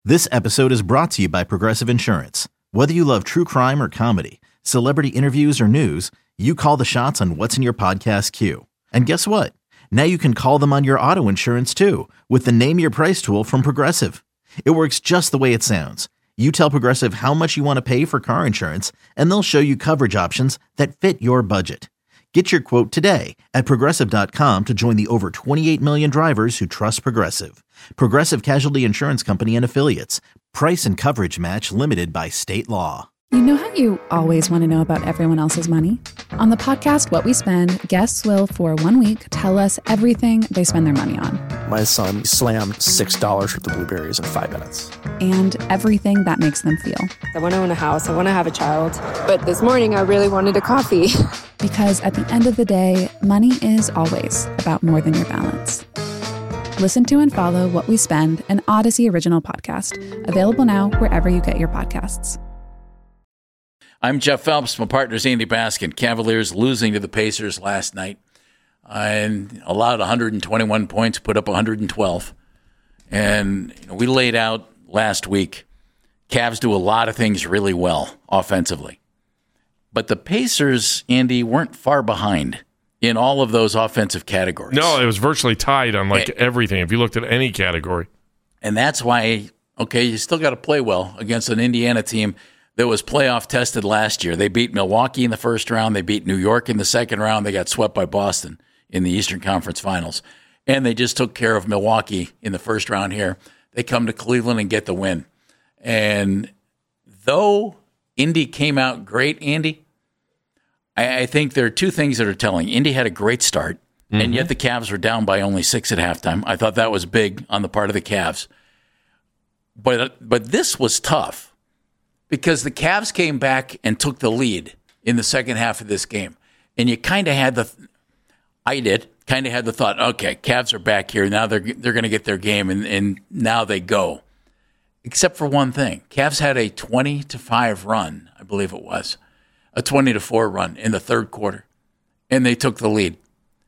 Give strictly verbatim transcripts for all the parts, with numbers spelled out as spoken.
This episode is brought to you by Progressive Insurance. Whether you love true crime or comedy, celebrity interviews or news, you call the shots on what's in your podcast queue. And guess what? Now you can call them on your auto insurance too with the Name Your Price tool from Progressive. It works just the way it sounds. You tell Progressive how much you want to pay for car insurance, and they'll show you coverage options that fit your budget. Get your quote today at Progressive dot com to join the over twenty-eight million drivers who trust Progressive. Progressive Casualty Insurance Company and Affiliates. Price and coverage match limited by state law. You know how you always want to know about everyone else's money? On the podcast What We Spend, guests will, for one week, tell us everything they spend their money on. My son slammed six dollars worth of blueberries in five minutes. And everything that makes them feel. I want to own a house. I want to have a child. But this morning, I really wanted a coffee. Because at the end of the day, money is always about more than your balance. Listen to and follow What We Spend, an Odyssey original podcast. Available now wherever you get your podcasts. I'm Jeff Phelps. My partner's Andy Baskin. Cavaliers losing to the Pacers last night and allowed one hundred twenty-one points, put up one hundred twelve. And you know, we laid out last week, Cavs do a lot of things really well offensively. But the Pacers, Andy, weren't far behind in all of those offensive categories. No, it was virtually tied on like everything, if you looked at any category. And that's why, okay, you still got to play well against an Indiana team that was playoff tested last year. They beat Milwaukee in the first round. They beat New York in the second round. They got swept by Boston in the Eastern Conference Finals. And they just took care of Milwaukee in the first round here. They come to Cleveland and get the win. And though Indy came out great, Andy, I, I think there are two things that are telling. Indy had a great start, mm-hmm. and yet the Cavs were down by only six at halftime. I thought that was big on the part of the Cavs. But But this was tough. Because the Cavs came back and took the lead in the second half of this game. And you kind of had the, I did, kind of had the thought, okay, Cavs are back here. Now they're they're going to get their game, and, and now they go. Except for one thing. Cavs had a twenty to five run, I believe it was, a twenty to four run in the third quarter. And they took the lead.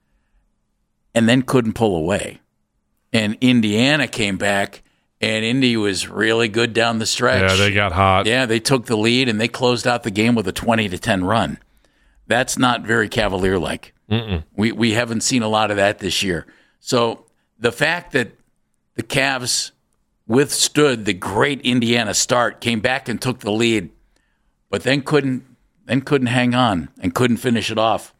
And then couldn't pull away. And Indiana came back. And Indy was really good down the stretch. Yeah, they got hot. Yeah, they took the lead, and they closed out the game with a twenty to ten run. That's not very Cavalier-like. Mm-mm. We we haven't seen a lot of that this year. So the fact that the Cavs withstood the great Indiana start, came back and took the lead, but then couldn't then couldn't hang on and couldn't finish it off.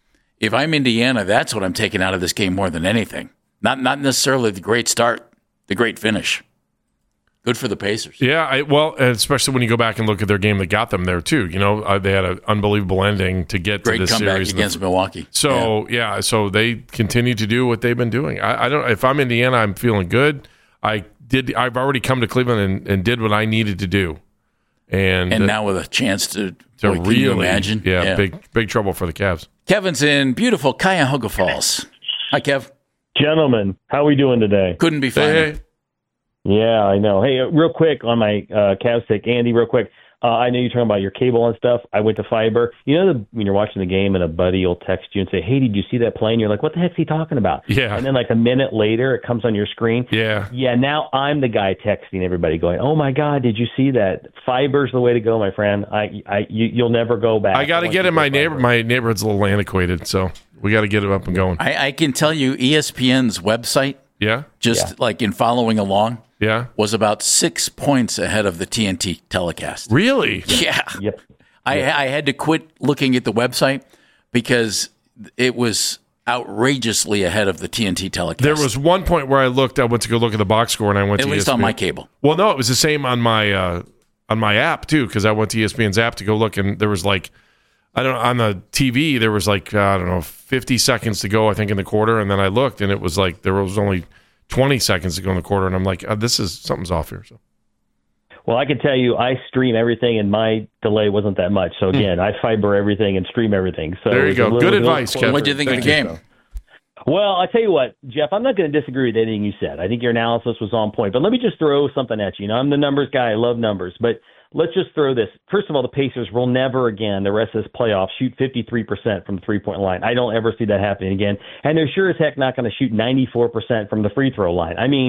If I'm Indiana, that's what I'm taking out of this game more than anything. Not not necessarily the great start, the great finish. Good for the Pacers. Yeah, I, well, especially when you go back and look at their game that got them there, too. You know, uh, they had an unbelievable ending to get Great to this comeback series. against the, Milwaukee. So, yeah. yeah, so they continue to do what they've been doing. I, I don't. If I'm Indiana, I'm feeling good. I did. I've already come to Cleveland and, and did what I needed to do. And, and uh, now with a chance to, to boy, can really you imagine? Yeah, yeah, big big trouble for the Cavs. Kevin's in beautiful Cuyahoga Falls. Hi, Kev. Gentlemen, how are we doing today? Couldn't be finer. Hey, hey. Yeah, I know. Hey, uh, real quick on my uh, Cavs take, Andy, real quick. Uh, I know you're talking about your cable and stuff. I went to fiber. You know, the, when you're watching the game and a buddy will text you and say, hey, did you see that play? And you're like, what the heck's he talking about? Yeah. And then like a minute later, it comes on your screen. Yeah. Yeah, now I'm the guy texting everybody going, oh, my God, did you see that? Fiber's the way to go, my friend. I, I, you, you'll never go back. I got to get in my neighbor. My neighborhood's a little antiquated, so we got to get it up and going. I, I can tell you E S P N's website, yeah, just yeah. like in following along, yeah, was about six points ahead of the T N T telecast. Really? Yeah. Yep. I, yep. I had to quit looking at the website because it was outrageously ahead of the T N T telecast. There was one point where I looked. I went to go look at the box score, and I went at to least E S P N. on my cable. Well, no, it was the same on my uh, on my app too, because I went to E S P N's app to go look, and there was like, I don't know, on the T V there was like uh, I don't know, fifty seconds to go, I think, in the quarter, and then I looked, and it was like there was only twenty seconds to go in the quarter, and I'm like, oh, this is something's off here. So. Well, I can tell you, I stream everything, and my delay wasn't that much. So again, mm. I fiber everything and stream everything. So there you go. Good advice, Kevin. What did you think Thank of the game? You. Well, I tell you what, Jeff, I'm not going to disagree with anything you said. I think your analysis was on point. But let me just throw something at you. You know, I'm the numbers guy. I love numbers. But let's just throw this. First of all, the Pacers will never again, the rest of this playoff, shoot fifty-three percent from the three-point line. I don't ever see that happening again. And they're sure as heck not going to shoot ninety-four percent from the free throw line. I mean,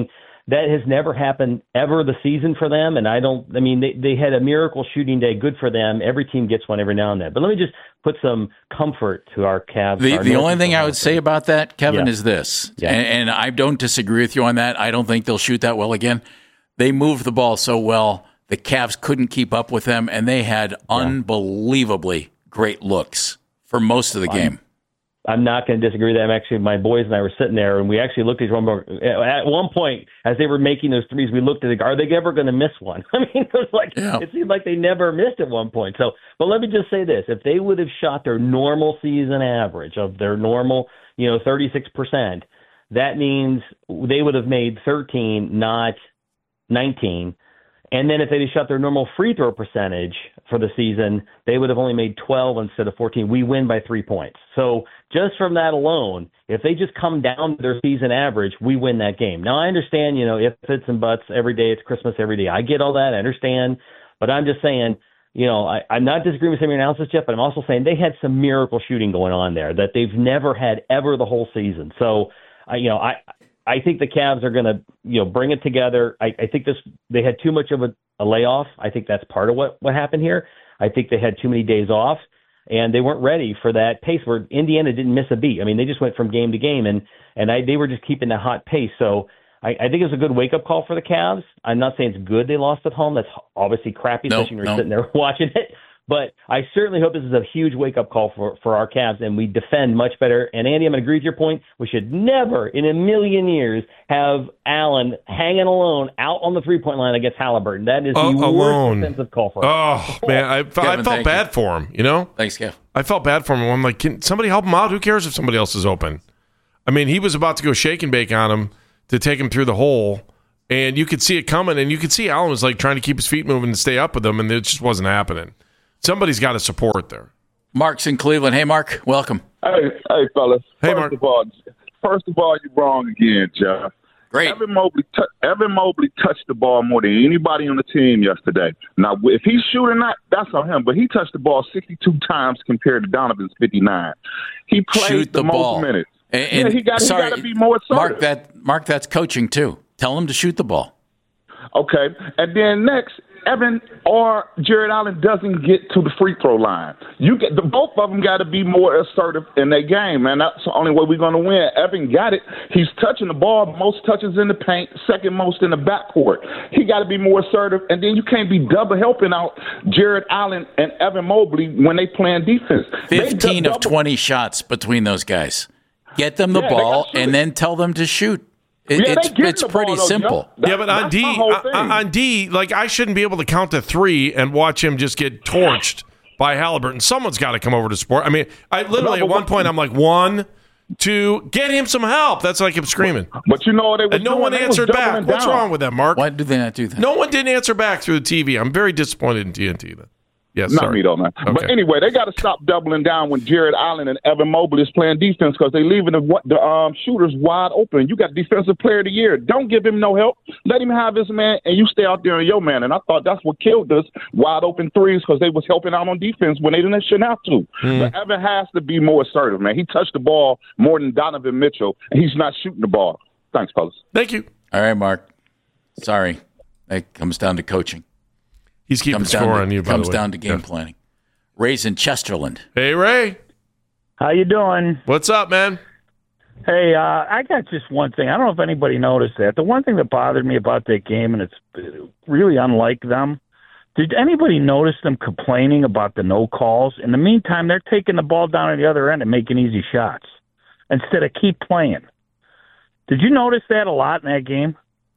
that has never happened ever this season for them. And I don't, I mean, they, they had a miracle shooting day. Good for them. Every team gets one every now and then. But let me just put some comfort to our Cavs. The, our the only thing I would say about that, Kevin, yeah. is this, yeah. and, and I don't disagree with you on that. I don't think they'll shoot that well again. They moved the ball so well, the Cavs couldn't keep up with them, and they had yeah. unbelievably great looks for most of the game. I'm, I'm not going to disagree with that. I'm actually, my boys and I were sitting there, and we actually looked at each other. At one point, as they were making those threes, we looked at it, are they ever going to miss one? I mean, it was like yeah. it seemed like they never missed at one point. So, but let me just say this: if they would have shot their normal season average of their normal, you know, thirty-six percent, that means they would have made thirteen, not nineteen. And then if they had shot their normal free throw percentage for the season, they would have only made twelve instead of fourteen. We win by three points. So just from that alone, if they just come down to their season average, we win that game. Now, I understand, you know, if it's and buts every day, it's Christmas every day. I get all that. I understand. But I'm just saying, you know, I, I'm not disagreeing with some of your analysis, Jeff, but I'm also saying they had some miracle shooting going on there that they've never had ever the whole season. So, uh, you know, I – I think the Cavs are going to, you know, bring it together. I, I think this they had too much of a, a layoff. I think that's part of what, what happened here. I think they had too many days off, and they weren't ready for that pace where Indiana didn't miss a beat. I mean, they just went from game to game, and and I, they were just keeping that hot pace. So I, I think it's a good wake-up call for the Cavs. I'm not saying it's good they lost at home. That's obviously crappy, nope, especially when you're nope. sitting there watching it. But I certainly hope this is a huge wake-up call for, for our Cavs, and we defend much better. And, Andy, I'm going to agree with your point. We should never in a million years have Allen hanging alone out on the three-point line against Halliburton. That is uh, the alone. worst defensive call for us. Oh, man, I, Kevin, I felt bad you. for him, you know? Thanks, Kev. I felt bad for him. I'm like, can somebody help him out? Who cares if somebody else is open? I mean, he was about to go shake and bake on him to take him through the hole, and you could see it coming, and you could see Allen was like trying to keep his feet moving and stay up with him, and it just wasn't happening. Somebody's got to support there. Mark's in Cleveland. Hey, Mark, welcome. Hey, hey, fellas. Hey, first Mark. Of all, first of all, you're wrong again, Jeff. Great. Evan Mobley, t- Evan Mobley touched the ball more than anybody on the team yesterday. Now, if he's shooting that, that's on him. But he touched the ball sixty-two times compared to Donovan's fifty-nine. He played Shoot the, the most ball. minutes. And, and yeah, he got sorry, to be more assertive. Mark, that Mark, that's coaching too. Tell him to shoot the ball. Okay, and then next, Evan or Jared Allen doesn't get to the free throw line. You get the both of them got to be more assertive in their game, man. That's the only way we're going to win. Evan got it. He's touching the ball, most touches in the paint, second most in the backcourt. He got to be more assertive, and then you can't be double helping out Jared Allen and Evan Mobley when they playing defense. Fifteen they of double- twenty shots between those guys. Get them the Yeah, ball they and then tell them to shoot. It, Yeah, it's they get it's the pretty ball, though, simple. That- yeah, but on that's D, my whole thing. on, on D, like I shouldn't be able to count to three and watch him just get torched by Halliburton. Someone's got to come over to support. I mean, I literally No, at but one what- point I'm like, one, two, get him some help. That's like him screaming, But you know what they were and no doing? one They was answered back. doubling What's down. wrong with that, Mark? Why do they not do that? No one didn't answer back through the T V. I'm very disappointed in T N T then. Yes, Not sorry. me though, man. Okay. But anyway, they got to stop doubling down when Jared Allen and Evan Mobley is playing defense because they leaving the, the um, shooters wide open. You got Defensive Player of the Year. Don't give him no help. Let him have his man, and you stay out there on your man. And I thought that's what killed us, wide open threes, because they was helping out on defense when they didn't shouldn't have to. Mm. But Evan has to be more assertive, man. He touched the ball more than Donovan Mitchell, and he's not shooting the ball. Thanks, fellas. Thank you. All right, Mark. Sorry. It comes down to coaching. He's keeping Comes score down to, on you, by comes the way. down to game Yeah. planning. Ray's in Chesterland. Hey, Ray. How you doing? What's up, man? Hey, uh, I got just one thing. I don't know if anybody noticed that. The one thing that bothered me about that game, and it's really unlike them, did anybody notice them complaining about the no calls? In the meantime, they're taking the ball down at the other end and making easy shots instead of keep playing. Did you notice that a lot in that game?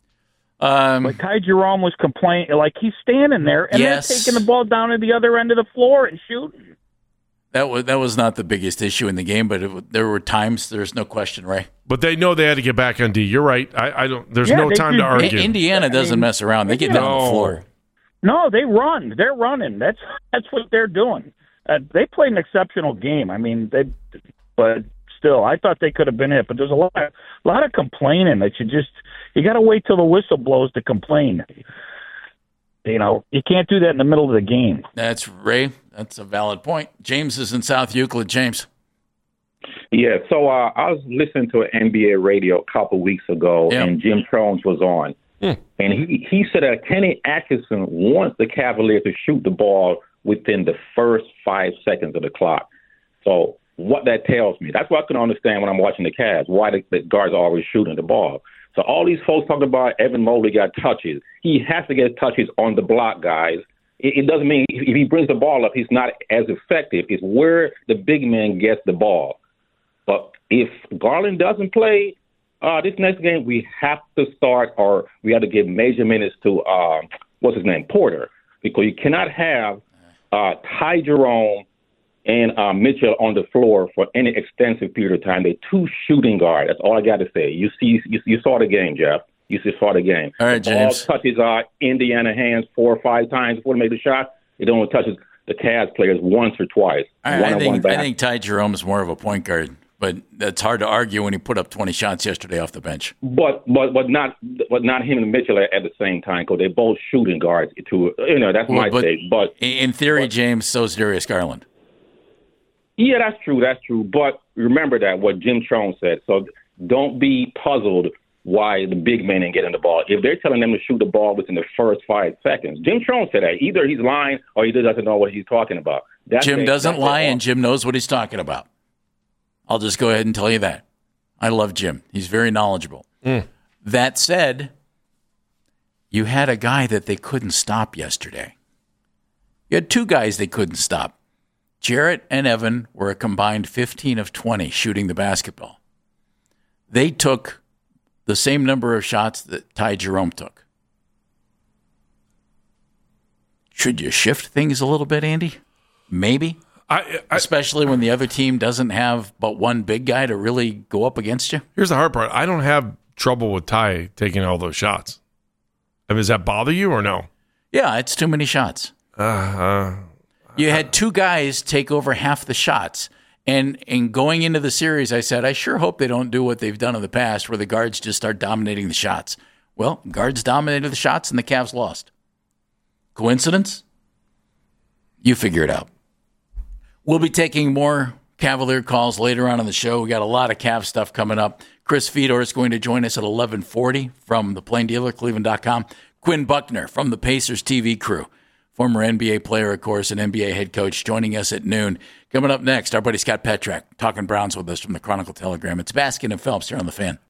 Um, Like Ty Jerome was complaining, like he's standing there and Yes. they're taking the ball down at the other end of the floor and shooting. that was that was not the biggest issue in the game, but it, there were times. There's no question, Ray. But they know they had to get back on D. You're right. I, I don't. There's Yeah, no they time did- to I- argue. Indiana doesn't mess around. They get down No. the floor. No, they run. They're running. That's that's what they're doing. Uh, they played an exceptional game. I mean, they, but still, I thought they could have been it. But there's a lot, a lot of complaining that you just you got to wait till the whistle blows to complain. You know, you can't do that in the middle of the game. That's Ray. That's a valid point. James is in South Euclid. James. Yeah, so uh, I was listening to an N B A radio a couple weeks ago, Yeah. and Jim Jones was on. Hmm. And he, he said that Kenny Atkinson wants the Cavaliers to shoot the ball within the first five seconds of the clock. So what that tells me, that's what I can understand when I'm watching the Cavs, why the, the guards are always shooting the ball. So all these folks talking about Evan Mobley got touches. He has to get touches on the block, guys. It, it doesn't mean if he brings the ball up, he's not as effective. It's where the big man gets the ball. But if Garland doesn't play uh, this next game, we have to start or we have to give major minutes to, uh, what's his name, Porter, because you cannot have uh, Ty Jerome and uh, Mitchell on the floor for any extensive period of time. They're two shooting guards. That's all I got to say. You see, you, you saw the game, Jeff. You just saw the game. All right, James. Ball touches uh, Indiana hands four or five times before they make the shot. It only touches the Cavs players once or twice. I, I think I think Ty Jerome is more of a point guard, but that's hard to argue when he put up twenty shots yesterday off the bench. But but but not but not him and Mitchell at, at the same time because they're both shooting guards. To you know, that's well, my but take. But in theory, but, James, so's Darius Garland. Yeah, that's true. That's true. But remember that what Jim Trone said. So don't be puzzled why the big men ain't getting the ball. If they're telling them to shoot the ball within the first five seconds, Jim Trone said that. Either he's lying or he doesn't know what he's talking about. That's Jim it. doesn't That's lie, it. and Jim knows what he's talking about. I'll just go ahead and tell you that. I love Jim. He's very knowledgeable. Mm. That said, you had a guy that they couldn't stop yesterday. You had two guys they couldn't stop. Jarrett and Evan were a combined fifteen of twenty shooting the basketball. They took the same number of shots that Ty Jerome took. Should you shift things a little bit, Andy? Maybe. I, I, Especially when the other team doesn't have but one big guy to really go up against you. Here's the hard part. I don't have trouble with Ty taking all those shots. I mean, does that bother you or no? Yeah, it's too many shots. Uh, uh, You had two guys take over half the shots. And and going into the series, I said, I sure hope they don't do what they've done in the past where the guards just start dominating the shots. Well, guards dominated the shots and the Cavs lost. Coincidence? You figure it out. We'll be taking more Cavalier calls later on in the show. We got a lot of Cavs stuff coming up. Chris Fedor is going to join us at eleven forty from the Plain Dealer, Cleveland dot com. Quinn Buckner from the Pacers T V crew. Former N B A player, of course, and N B A head coach, joining us at noon. Coming up next, our buddy Scott Petrak, talking Browns with us from the Chronicle Telegram. It's Baskin and Phelps here on The Fan.